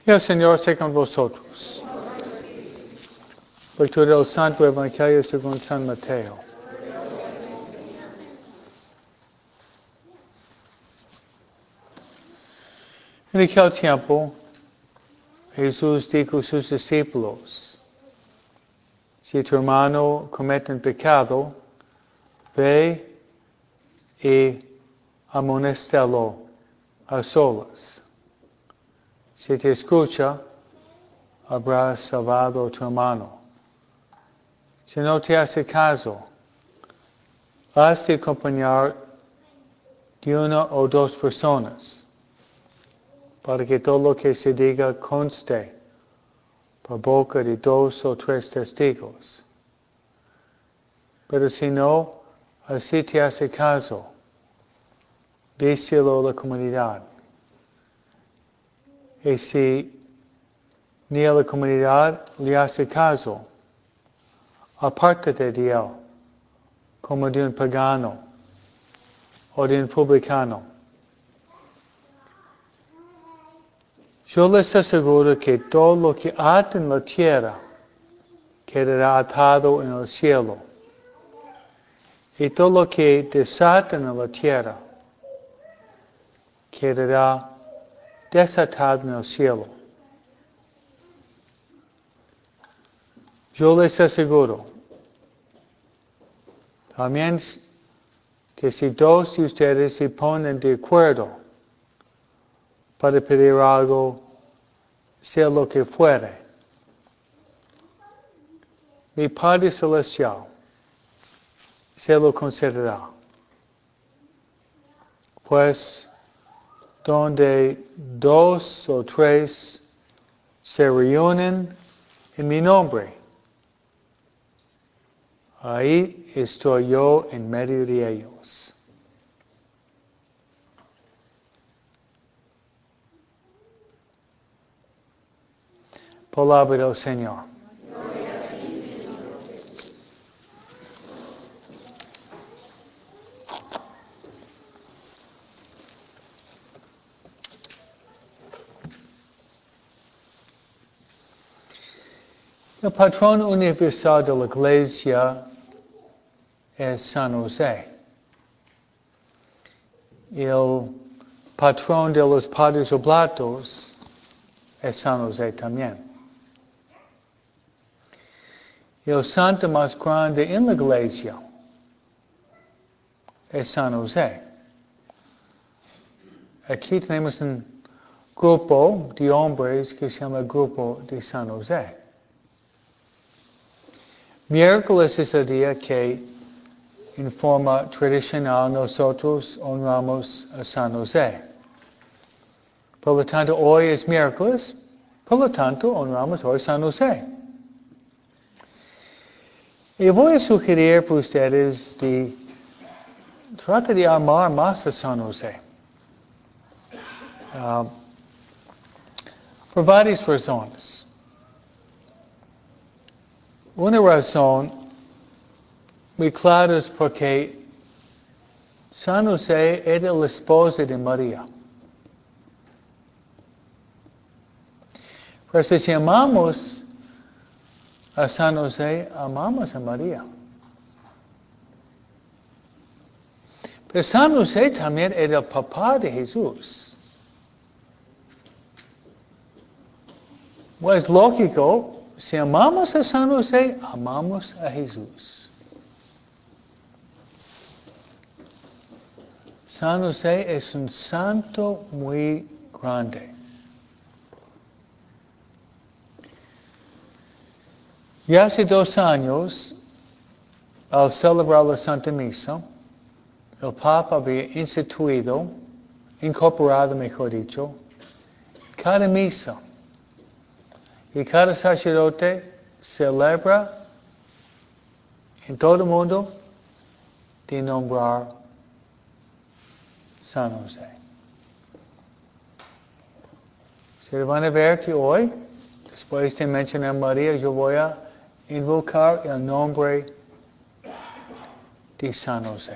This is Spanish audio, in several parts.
Y el Señor esté con vosotros. Lectura del Santo Evangelio según San Mateo. En aquel tiempo, Jesús dijo a sus discípulos: si tu hermano comete un pecado, ve y amonéstalo a solas. Si te escucha, habrás salvado a tu hermano. Si no te hace caso, has de acompañar de una o dos personas, para que todo lo que se diga conste por boca de dos o tres testigos. Pero si no, así te hace caso, díselo a la comunidad. Y si ni a la comunidad le hace caso, apártate de él, como de un pagano o de un publicano. Yo les aseguro que todo lo que ata en la tierra quedará atado en el cielo, y todo lo que desatan en la tierra quedará desatado en el cielo. Yo les aseguro también que si dos de ustedes se ponen de acuerdo para pedir algo, sea lo que fuere, mi Padre Celestial se lo concederá. Pues donde dos o tres se reúnen en mi nombre, ahí estoy yo en medio de ellos. Palabra del Señor. El patrón universal de la Iglesia es San José. El patrón de los padres oblatos es San José también. El santo más grande en la Iglesia es San José. Aquí tenemos un grupo de hombres que se llama el grupo de San José. Miércoles es el día que, en forma tradicional, nosotros honramos a San José. Por lo tanto, hoy es miércoles, por lo tanto, honramos hoy a San José. Y voy a sugerir para ustedes trata de amar más a San José. Por varias razones. Una razón muy clara es porque San José era el esposo de María. Pero si amamos a San José, amamos a María. Pero San José también era el papá de Jesús. Pues lógico, si amamos a San José, amamos a Jesús. San José es un santo muy grande. Y hace 2 años, al celebrar la Santa Misa, el Papa había incorporado, mejor dicho, cada misa. Y cada sacerdote celebra en todo el mundo de nombrar San José. Se van a ver que hoy, después de mencionar a María, yo voy a invocar el nombre de San José.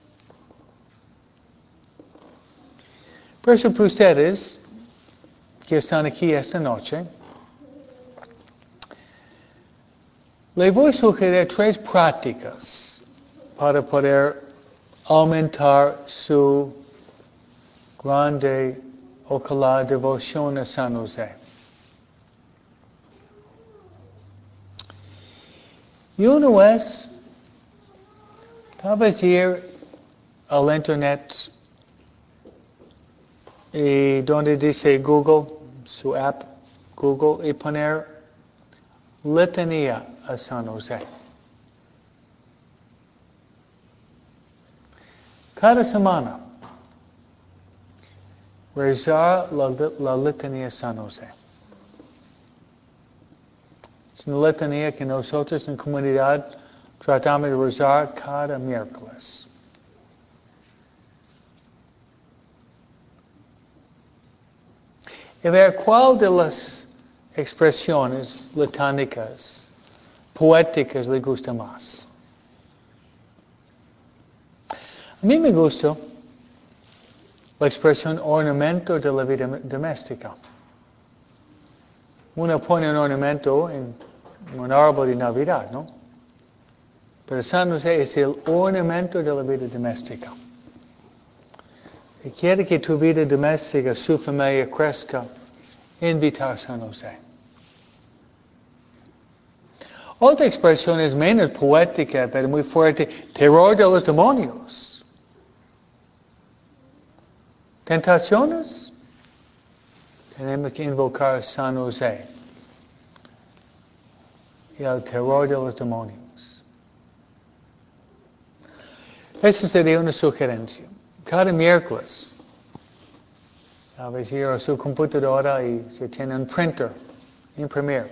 Por eso para ustedes, que están aquí esta noche, le voy a sugerir 3 prácticas para poder aumentar su grande, ojalá, devoción a San José. Y uno es, tal vez ir al internet y donde dice Google, su app Google, y poner letanía a San José. Cada semana, rezar la letanía a San José. Es una letanía que nosotros en comunidad tratamos de rezar cada miércoles. Y ver cuál de las expresiones letánicas, poéticas le gusta más. A mí me gusta la expresión ornamento de la vida doméstica. Uno pone un ornamento en un árbol de Navidad, ¿no? Pero San José es el ornamento de la vida doméstica. Y quiere que tu vida doméstica, su familia crezca, invitar a San José. Otra expresión es menos poética, pero muy fuerte, terror de los demonios. Tentaciones, tenemos que invocar a San José. Y el terror de los demonios. Esa sería una sugerencia. Cada miércoles, a veces ir a su computadora y se tiene un printer, imprimir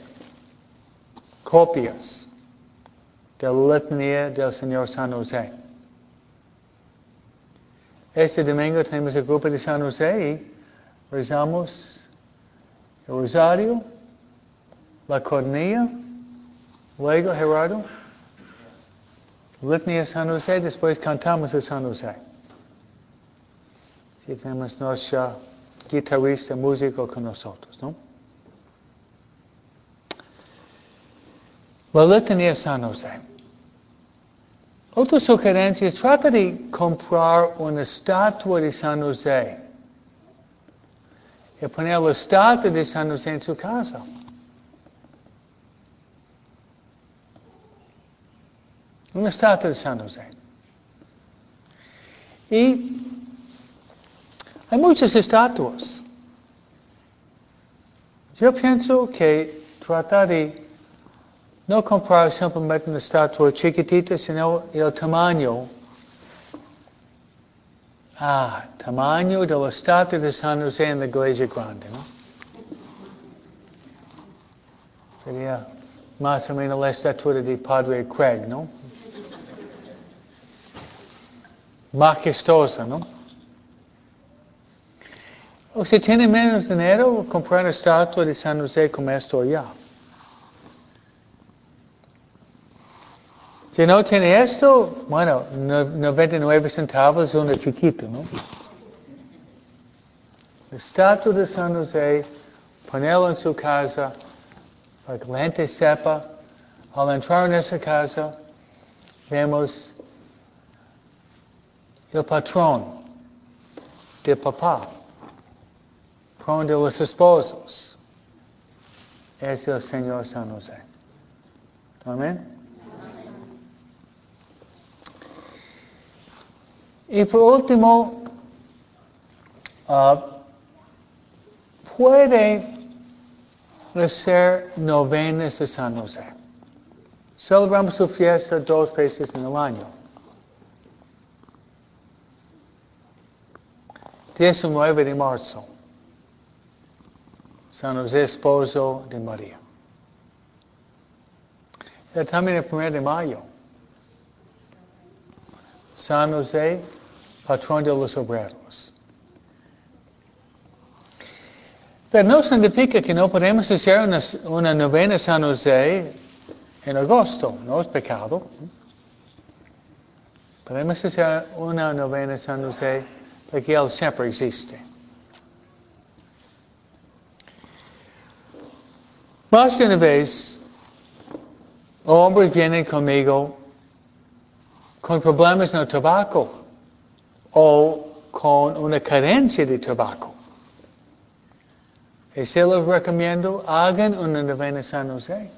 copias de la letanía del Señor San José. Este domingo tenemos el grupo de San José y rezamos el rosario, la cornilla, luego Gerardo, letanía de San José, después cantamos a San José. Si tenemos nuestra guitarrista, músico con nosotros, ¿no? La letanía de San José. Otra sugerencia es trata de comprar una estatua de San José y poner la estatua de San José en su casa. Una estatua de San José. Y hay muchas estatuas. Yo pienso que tratar de no comprar simplemente una estatua chiquitita, sino el tamaño. Tamaño de la estatua de San José en la iglesia grande, ¿no? Sería más o menos la estatua de Padre Craig, ¿no? Majestuosa, ¿no? O si tiene menos dinero, comprar una estatua de San José como esto ya. Si no tiene esto, bueno, 99 centavos una chiquita, ¿no? La estatua de San José, ponerlo en su casa, para que la gente sepa, al entrar en esa casa, vemos el patrón de papá, patrón de los esposos, es el Señor San José. Amén. Y por último, puede hacer novenas a San José. Celebramos su fiesta 2 veces en el año. 19 de marzo, San José, esposo de María. Y también el 1 de mayo, San José, patrón de los obreros. Pero no significa que no podemos hacer una novena a San José en agosto, no es pecado. Podemos hacer una novena a San José porque Él siempre existe. Más que una vez, hombres vienen conmigo con problemas en el tabaco o con una carencia de tabaco. Y se los recomiendo, hagan una novena San José.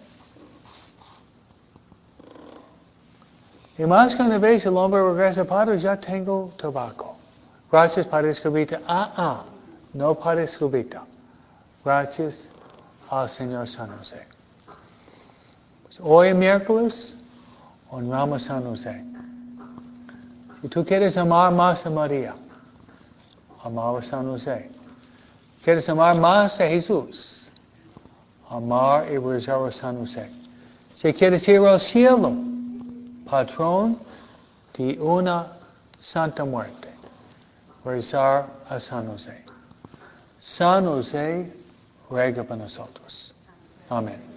Y más que una vez el hombre regresa, Padre, ya tengo tabaco. Gracias, Padre Escobita. No, Padre Escobita. Gracias al Señor San José. Pues hoy miércoles, honramos a San José. Si tú quieres amar más a María, amar a San José. ¿Quieres amar más a Jesús? Amar y rezar a San José. Si quieres ir al cielo, patrón de una santa muerte, rezar a San José. San José, ruega por nosotros. Amén.